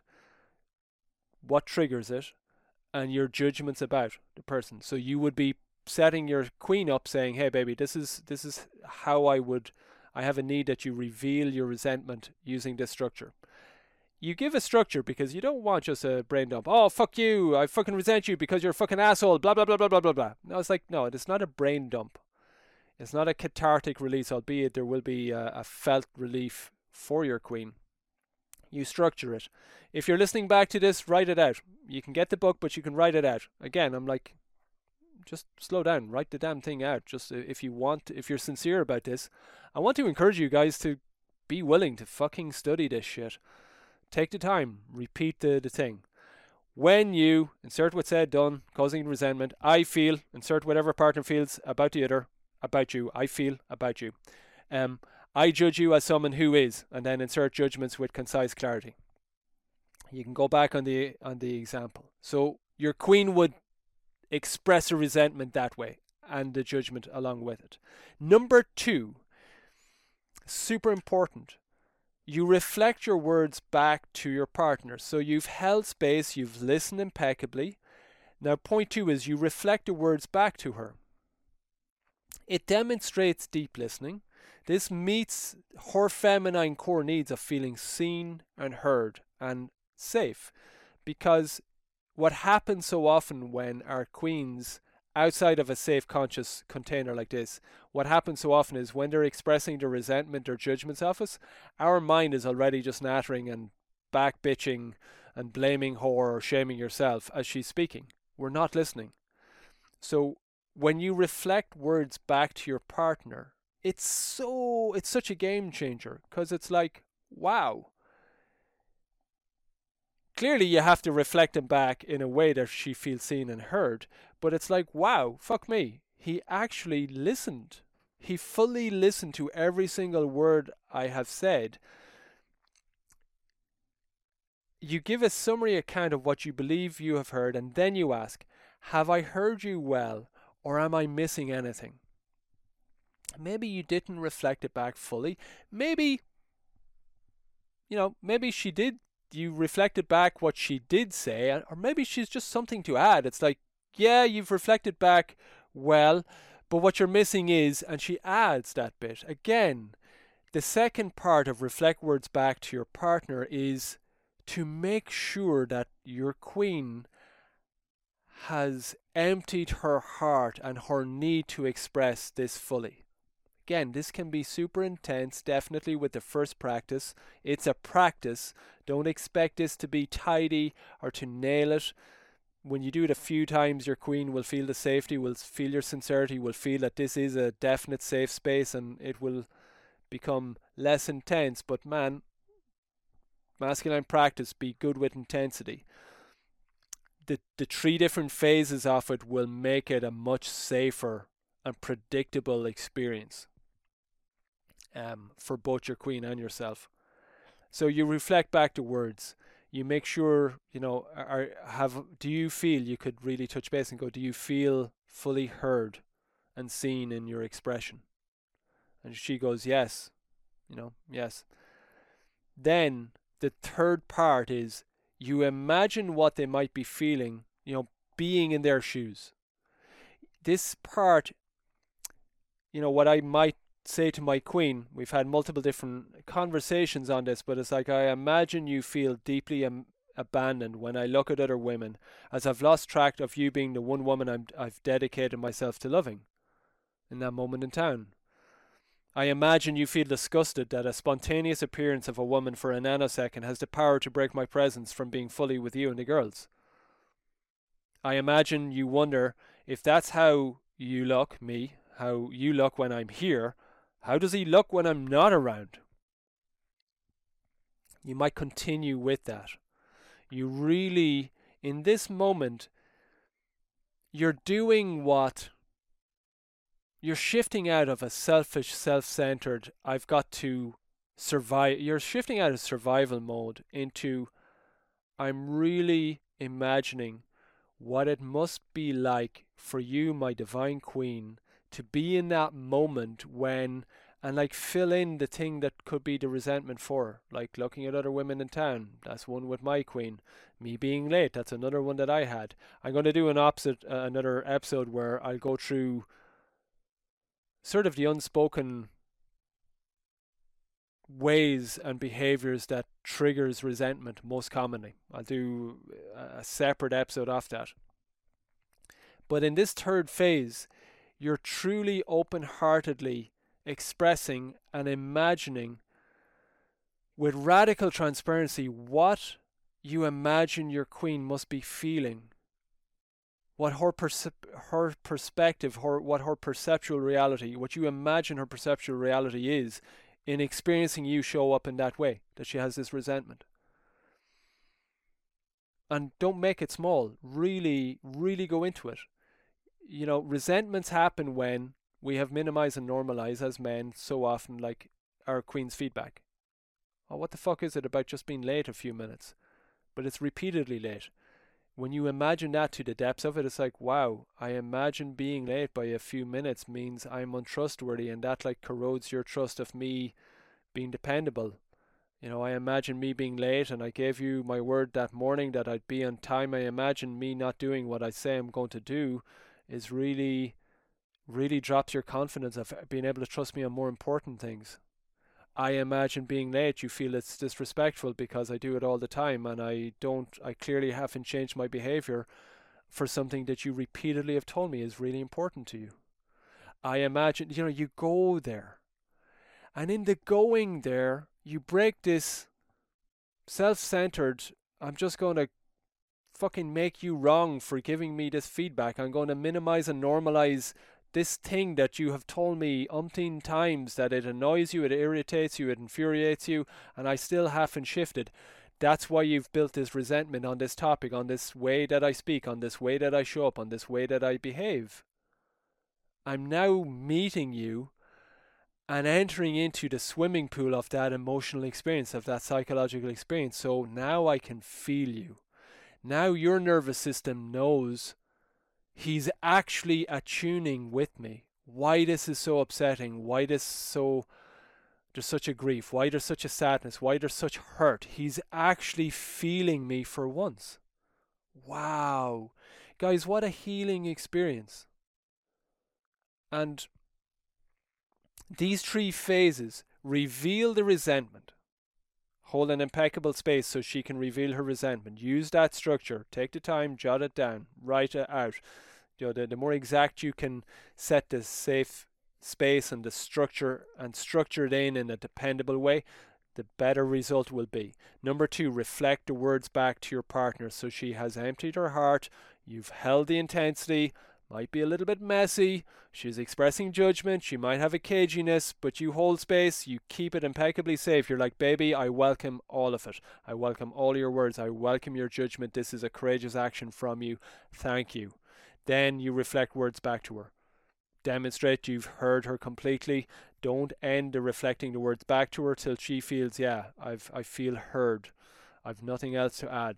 what triggers it, and your judgments about the person. So you would be setting your queen up saying, hey baby, this is this is how I would, I have a need that you reveal your resentment using this structure. You give a structure because you don't want just a brain dump. Oh, fuck you. I fucking resent you because you're a fucking asshole. Blah, blah, blah, blah, blah, blah, blah. No, it's like, no, it's not a brain dump. It's not a cathartic release, albeit there will be a, a felt relief for your queen. You structure it. If you're listening back to this, write it out. You can get the book, but you can write it out. Again, I'm like, just slow down. Write the damn thing out. Just if you want, if you're sincere about this. I want to encourage you guys to be willing to fucking study this shit. Take the time, repeat the, the thing. When you, insert what's said, done, causing resentment, I feel, insert whatever partner feels about the other, about you, I feel about you. Um, I judge you as someone who is, and then insert judgments with concise clarity. You can go back on the on the example. So your queen would express a resentment that way, and the judgment along with it. Number two, super important. You reflect your words back to your partner. So you've held space, you've listened impeccably. Now point two is you reflect the words back to her. It demonstrates deep listening. This meets her feminine core needs of feeling seen and heard and safe. Because what happens so often when our queens, outside of a safe conscious container like this, what happens so often is when they're expressing their resentment or judgments of us, our mind is already just nattering and back bitching and blaming her or shaming yourself as she's speaking. We're not listening. So when you reflect words back to your partner, it's so it's such a game changer, because it's like, wow. Clearly you have to reflect them back in a way that she feels seen and heard, but it's like, wow, fuck me. He actually listened. He fully listened to every single word I have said. You give a summary account of what you believe you have heard, and then you ask, have I heard you well, or am I missing anything? Maybe you didn't reflect it back fully. Maybe, you know, maybe she did. You reflected back what she did say, or maybe she's just something to add. It's like, yeah, you've reflected back well, but what you're missing is, and she adds that bit. Again, the second part of reflect words back to your partner is to make sure that your queen has emptied her heart and her need to express this fully. Again, this can be super intense, definitely with the first practice. It's a practice. Don't expect this to be tidy or to nail it. When you do it a few times, your queen will feel the safety, will feel your sincerity, will feel that this is a definite safe space, and it will become less intense. But man, masculine practice, be good with intensity. The, the three different phases of it will make it a much safer and predictable experience um, for both your queen and yourself. So you reflect back the words. You make sure, you know, are, have do you feel, you could really touch base and go, do you feel fully heard and seen in your expression? And she goes, yes, you know, yes. Then the third part is you imagine what they might be feeling, you know, being in their shoes. This part, you know, what I might say to my queen, we've had multiple different conversations on this, but it's like, I imagine you feel deeply am- abandoned when I look at other women, as I've lost track of you being the one woman I'm, I've dedicated myself to loving in that moment in time. I imagine you feel disgusted that a spontaneous appearance of a woman for a nanosecond has the power to break my presence from being fully with you and the girls. I imagine you wonder, if that's how you look, me, how you look when I'm here, how does he look when I'm not around? You might continue with that. You really, in this moment, you're doing what you're shifting out of a selfish, self-centered, I've got to survive. You're shifting out of survival mode into, I'm really imagining what it must be like for you, my divine queen, to be in that moment when, and like fill in the thing that could be the resentment for, like looking at other women in town. That's one with my queen. Me being late, that's another one that I had. I'm going to do an opposite, uh, another episode where I'll go through sort of the unspoken ways and behaviors that triggers resentment most commonly. I'll do a separate episode of that. But in this third phase, you're truly open-heartedly expressing and imagining with radical transparency what you imagine your queen must be feeling, what her perce- her perspective, her what her perceptual reality, what you imagine her perceptual reality is in experiencing you show up in that way, that she has this resentment. And don't make it small. Really, really go into it. You know, resentments happen when we have minimized and normalized as men so often, like our queen's feedback. Oh, what the fuck is it about just being late a few minutes? But it's repeatedly late. When you imagine that to the depths of it, it's like, wow, I imagine being late by a few minutes means I'm untrustworthy, and that like corrodes your trust of me being dependable. You know, I imagine me being late, and I gave you my word that morning that I'd be on time. I imagine me not doing what I say I'm going to do is really, really drops your confidence of being able to trust me on more important things. I imagine being late, you feel it's disrespectful because I do it all the time, and I don't, I clearly haven't changed my behavior for something that you repeatedly have told me is really important to you. I imagine, you know, you go there. And in the going there, you break this self-centered, I'm just going to fucking make you wrong for giving me this feedback. I'm going to minimize and normalize this thing that you have told me umpteen times that it annoys you, it irritates you, it infuriates you, and I still haven't shifted. That's why you've built this resentment on this topic, on this way that I speak, on this way that I show up, on this way that I behave. I'm now meeting you and entering into the swimming pool of that emotional experience, of that psychological experience. So now I can feel you. Now your nervous system knows he's actually attuning with me. Why this is so upsetting, why this so there's such a grief, why there's such a sadness, why there's such hurt. He's actually feeling me for once. Wow. Guys, what a healing experience. And these three phases reveal the resentment. Hold an impeccable space so she can reveal her resentment. Use that structure. Take the time, jot it down, write it out. You know, the, the more exact you can set the safe space and the structure and structure it in in a dependable way, the better result will be. Number two, reflect the words back to your partner. So she has emptied her heart. You've held the intensity. Might be a little bit messy. She's expressing judgment. She might have a caginess, but you hold space. You keep it impeccably safe. You're like, baby, I welcome all of it. I welcome all your words. I welcome your judgment. This is a courageous action from you. Thank you. Then you reflect words back to her. Demonstrate you've heard her completely. Don't end the reflecting the words back to her till she feels, yeah, I've I feel heard. I've nothing else to add.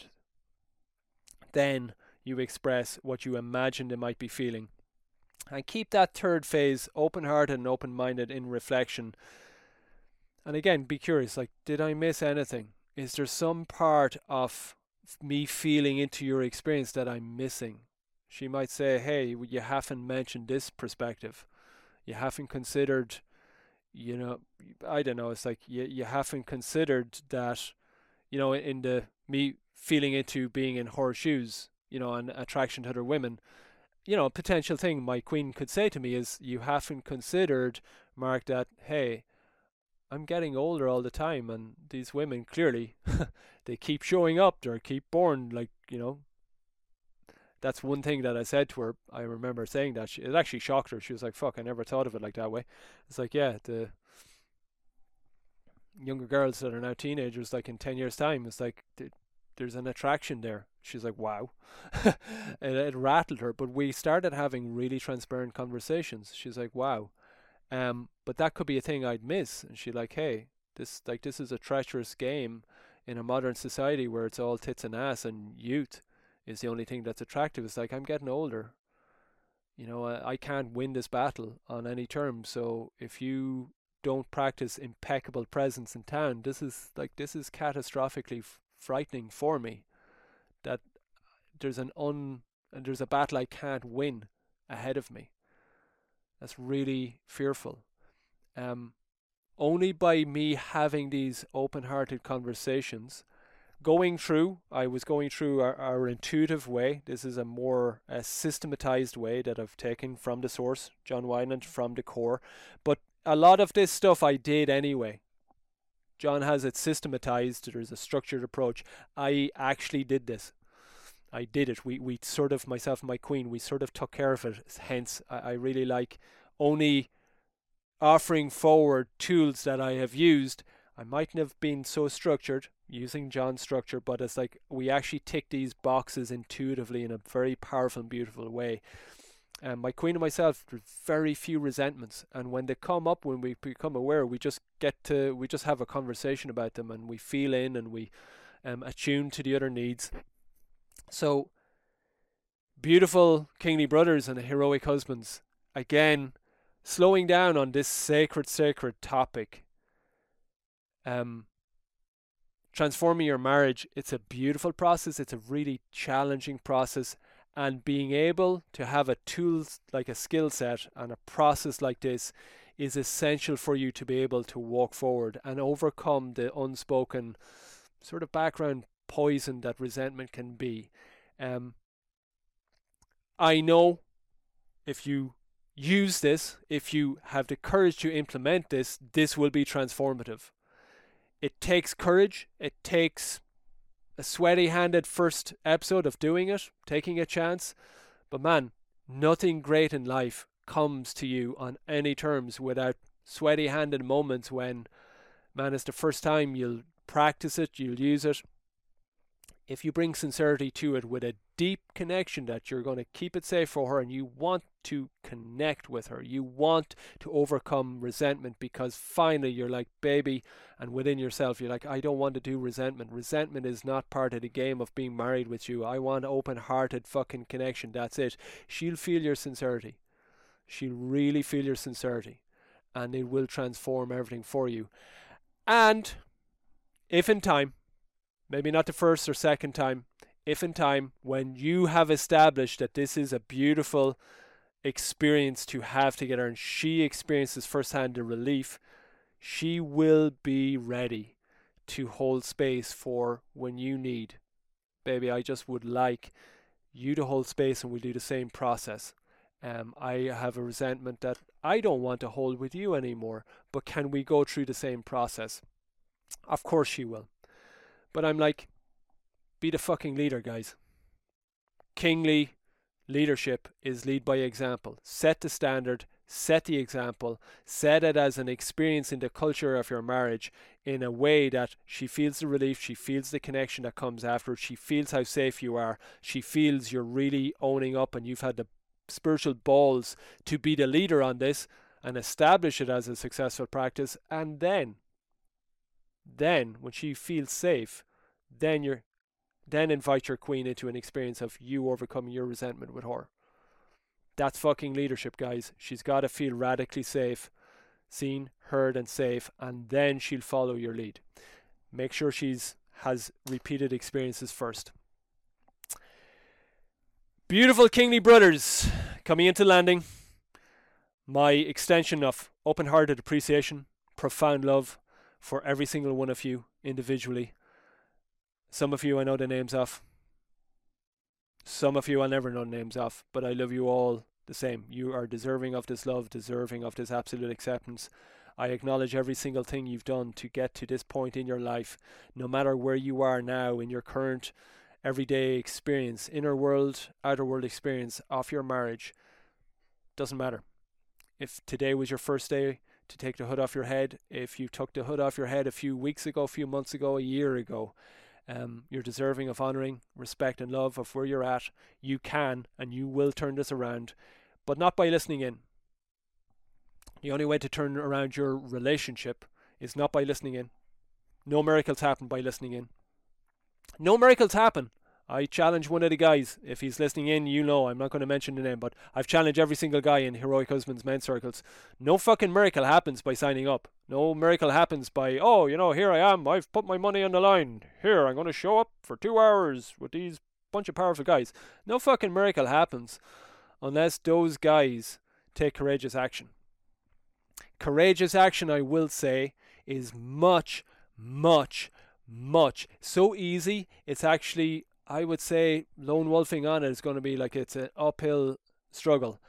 Then you express what you imagine they might be feeling. And keep that third phase open-hearted and open-minded in reflection. And again, be curious, like, did I miss anything? Is there some part of me feeling into your experience that I'm missing? She might say, hey, you haven't mentioned this perspective. You haven't considered, you know, I don't know, it's like you, you haven't considered that, you know, in the me feeling into being in her shoes, you know, and attraction to other women. You know, a potential thing my queen could say to me is, you haven't considered, Mark, that, hey, I'm getting older all the time, and these women, clearly, they keep showing up, they keep born, like, you know. That's one thing that I said to her. I remember saying that. She, it actually shocked her. She was like, fuck, I never thought of it like that way. It's like, yeah, the younger girls that are now teenagers, like in ten years' time, it's like, there's an attraction there. She's like, wow. it, it rattled her. But we started having really transparent conversations. She's like, wow. Um, but that could be a thing I'd miss. And she's like, hey, this like this is a treacherous game in a modern society where it's all tits and ass and youth is the only thing that's attractive. It's like, I'm getting older. You know, I, I can't win this battle on any terms. So if you don't practice impeccable presence in town, this is like this is catastrophically f- frightening for me. That there's an un there's a battle I can't win ahead of me. That's really fearful. Um, only by me having these open-hearted conversations, going through, I was going through our, our intuitive way. This is a more uh, systematized way that I've taken from the source, John Wineland, from the core. But a lot of this stuff I did anyway. John has it systematized. There's a structured approach. I actually did this. I did it. We we sort of, myself and my queen, we sort of took care of it. Hence, I, I really like only offering forward tools that I have used. I mightn't have been so structured using John's structure, but it's like we actually tick these boxes intuitively in a very powerful and beautiful way. And my queen and myself, there's very few resentments, and when they come up, when we become aware, we just get to we just have a conversation about them, and we feel in and we um, attune to the other needs. So, beautiful kingly brothers and heroic husbands, again, slowing down on this sacred, sacred topic. Um, transforming your marriage, it's a beautiful process. It's a really challenging process. And being able to have a tool, like a skill set and a process like this is essential for you to be able to walk forward and overcome the unspoken sort of background poison that resentment can be. Um, I know if you use this, if you have the courage to implement this, this will be transformative. It takes courage. It takes a sweaty-handed first episode of doing it, taking a chance. But man, nothing great in life comes to you on any terms without sweaty-handed moments when, man, it's the first time you'll practice it, you'll use it. If you bring sincerity to it with a deep connection that you're going to keep it safe for her and you want to connect with her, you want to overcome resentment because finally you're like, baby, and within yourself you're like, I don't want to do resentment. Resentment is not part of the game of being married with you. I want open-hearted fucking connection. That's it. She'll feel your sincerity. She'll really feel your sincerity, and it will transform everything for you. And if in time, maybe not the first or second time, if in time, when you have established that this is a beautiful experience to have together and she experiences firsthand the relief, she will be ready to hold space for when you need. Baby, I just would like you to hold space, and we'll do the same process. Um, I have a resentment that I don't want to hold with you anymore, but can we go through the same process? Of course she will. But I'm like, be the fucking leader, guys. Kingly leadership is lead by example. Set the standard, set the example, set it as an experience in the culture of your marriage in a way that she feels the relief, she feels the connection that comes after it, she feels how safe you are, she feels you're really owning up and you've had the spiritual balls to be the leader on this and establish it as a successful practice. And then, then when she feels safe, then you're Then invite your queen into an experience of you overcoming your resentment with her. That's fucking leadership, guys. She's got to feel radically safe, seen, heard, and safe, and then she'll follow your lead. Make sure she's has repeated experiences first. Beautiful kingly brothers, coming into landing. My extension of open-hearted appreciation, profound love for every single one of you individually. Some of you I know the names of. Some of you I'll never know the names of, but I love you all the same. You are deserving of this love, deserving of this absolute acceptance. I acknowledge every single thing you've done to get to this point in your life, no matter where you are now in your current everyday experience, inner world, outer world experience of your marriage. Doesn't matter. If today was your first day to take the hood off your head, if you took the hood off your head a few weeks ago, a few months ago, a year ago, Um, you're deserving of honouring, respect and love of where you're at. You can and you will turn this around, but not by listening in. The only way to turn around your relationship is not by listening in. No miracles happen by listening in. No miracles happen. I challenge one of the guys, if he's listening in, you know, I'm not going to mention the name, but I've challenged every single guy in Heroic Husbands men's circles. No fucking miracle happens by signing up. No miracle happens by, oh, you know, here I am, I've put my money on the line. Here, I'm going to show up for two hours with these bunch of powerful guys. No fucking miracle happens unless those guys take courageous action. Courageous action, I will say, is much, much, much. So easy, it's actually, I would say, lone wolfing on it is going to be like it's an uphill struggle.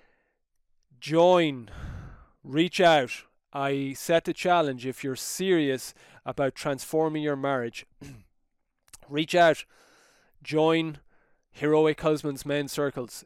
Join, reach out. I set the challenge, if you're serious about transforming your marriage, reach out, join Heroic Husbands men's circles.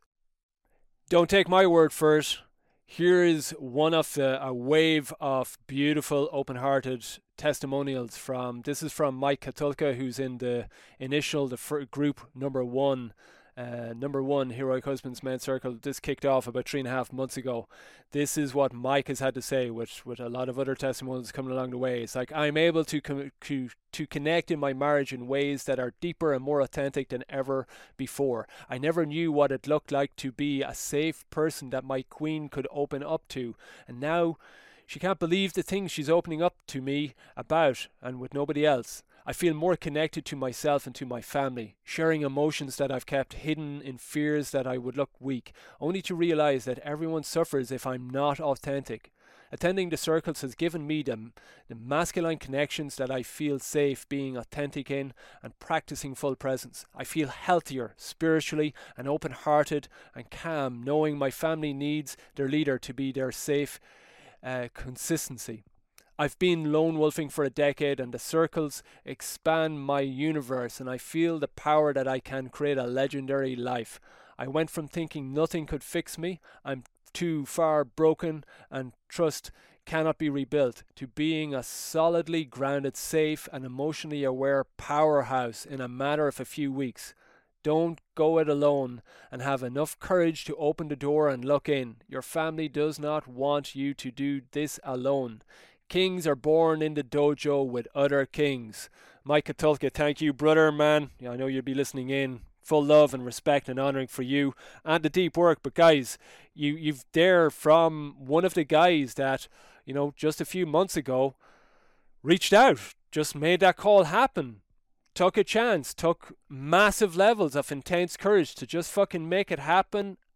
Don't take my word for it. Here is one of the, a wave of beautiful, open-hearted testimonials from, this is from Mike Katulka, who's in the initial, the fir- group number one, uh, number one Heroic Husbands men's circle. This kicked off about three and a half months ago. This is what Mike has had to say, with, with a lot of other testimonials coming along the way. It's like, I'm able to, com- to, to connect in my marriage in ways that are deeper and more authentic than ever before. I never knew what it looked like to be a safe person that my queen could open up to. And now she can't believe the things she's opening up to me about, and with nobody else. I feel more connected to myself and to my family, sharing emotions that I've kept hidden in fears that I would look weak, only to realize that everyone suffers if I'm not authentic. Attending the circles has given me the, the masculine connections that I feel safe being authentic in and practicing full presence. I feel healthier spiritually and open-hearted and calm, knowing my family needs their leader to be their safe uh, consistency. I've been lone wolfing for a decade, and the circles expand my universe, and I feel the power that I can create a legendary life. I went from thinking nothing could fix me, I'm too far broken and trust cannot be rebuilt, to being a solidly grounded, safe and emotionally aware powerhouse in a matter of a few weeks. Don't go it alone, and have enough courage to open the door and look in. Your family does not want you to do this alone. Kings are born in the dojo with other kings. Mike Katulka, thank you, brother, man. I know you'll be listening in. Full love and respect and honouring for you and the deep work. But guys, you, you've there from one of the guys that, you know, just a few months ago reached out, just made that call happen. Took a chance, took massive levels of intense courage to just fucking make it happen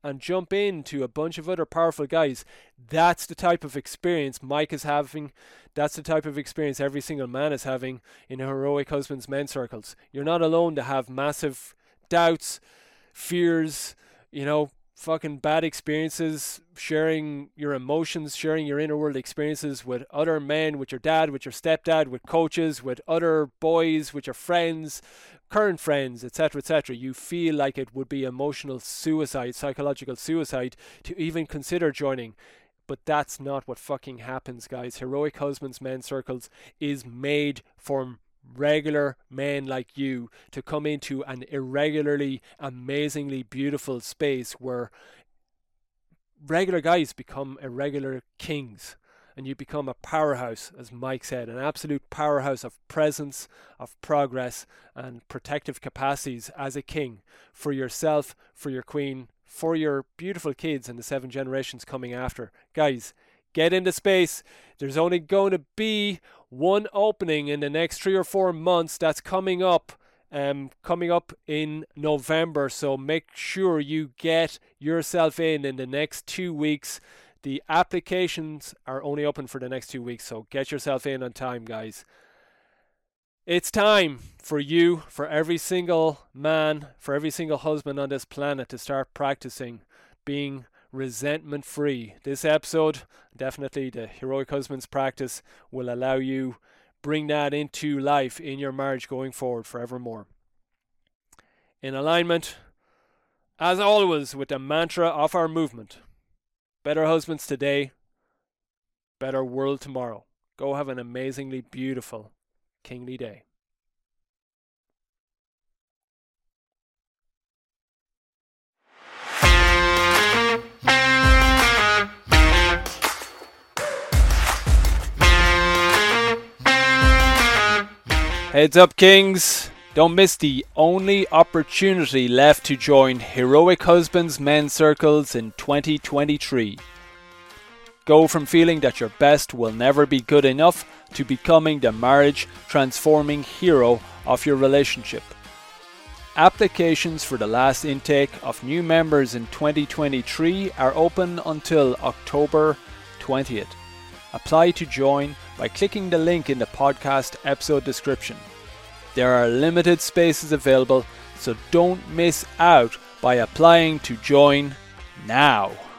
and jump into a bunch of other powerful guys. That's the type of experience Mike is having. That's the type of experience every single man is having in Heroic Husbands men's circles. You're not alone to have massive doubts, fears, you know, fucking bad experiences, sharing your emotions, sharing your inner world experiences with other men, with your dad, with your stepdad, with coaches, with other boys, with your friends, current friends, et cetera, et cetera. You feel like it would be emotional suicide, psychological suicide to even consider joining. But that's not what fucking happens, guys. Heroic Husbands men's circles is made for regular men like you to come into an irregularly, amazingly beautiful space where regular guys become irregular kings, and you become a powerhouse, as Mike said, an absolute powerhouse of presence, of progress, and protective capacities as a king for yourself, for your queen, for your beautiful kids and the seven generations coming after. Guys, get into space. There's only going to be one opening in the next three or four months. That's coming up, um, coming up in November. So make sure you get yourself in in the next two weeks. The applications are only open for the next two weeks, so get yourself in on time, guys. It's time for you, for every single man, for every single husband on this planet to start practicing being resentment free. This episode, definitely the Heroic Husbands practice, will allow you bring that into life in your marriage going forward forevermore. In alignment, as always, with the mantra of our movement: better husbands today, better world tomorrow. Go have an amazingly beautiful kingly day. Heads up, kings. Don't miss the only opportunity left to join Heroic Husbands men's circles in twenty twenty-three. Go from feeling that your best will never be good enough to becoming the marriage transforming hero of your relationship. Applications for the last intake of new members in twenty twenty-three are open until October twentieth. Apply to join by clicking the link in the podcast episode description. There are limited spaces available, so don't miss out by applying to join now.